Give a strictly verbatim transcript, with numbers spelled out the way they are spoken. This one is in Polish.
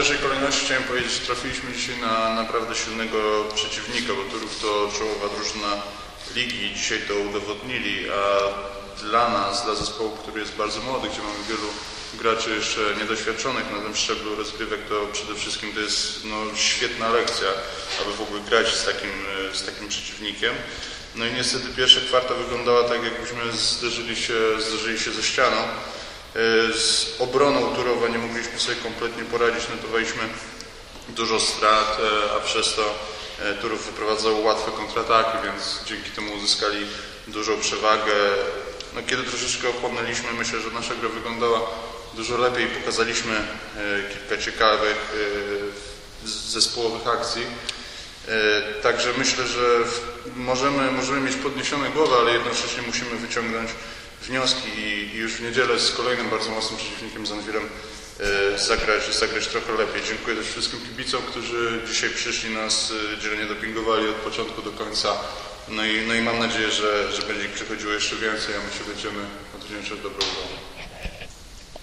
pierwszej kolejności chciałem powiedzieć, że trafiliśmy dzisiaj na naprawdę silnego przeciwnika, bo Turów to czołowa drużyna ligi, dzisiaj to udowodnili, a dla nas, dla zespołu, który jest bardzo młody, gdzie mamy wielu graczy jeszcze niedoświadczonych na tym szczeblu rozgrywek, to przede wszystkim to jest no, świetna lekcja, aby w ogóle grać z takim, z takim przeciwnikiem. No i niestety pierwsza kwarta wyglądała tak, jakbyśmy zderzyli się, zderzyli się ze ścianą. Z obroną Turowa nie mogliśmy sobie kompletnie poradzić, notowaliśmy dużo strat, a przez to Turów wyprowadzał łatwe kontrataki, więc dzięki temu uzyskali dużą przewagę. No, kiedy troszeczkę ochłonęliśmy, myślę, że nasza gra wyglądała dużo lepiej. Pokazaliśmy kilka ciekawych zespołowych akcji. Także myślę, że możemy, możemy mieć podniesione głowy, ale jednocześnie musimy wyciągnąć wnioski i już w niedzielę z kolejnym bardzo mocnym przeciwnikiem, z Anwilem, zagrać, zagrać trochę lepiej. Dziękuję też wszystkim kibicom, którzy dzisiaj przyszli, nas dzielnie dopingowali od początku do końca. No i, no i mam nadzieję, że, że będzie ich przychodziło jeszcze więcej, a my się będziemy odwdzięczać dobrą uwagę.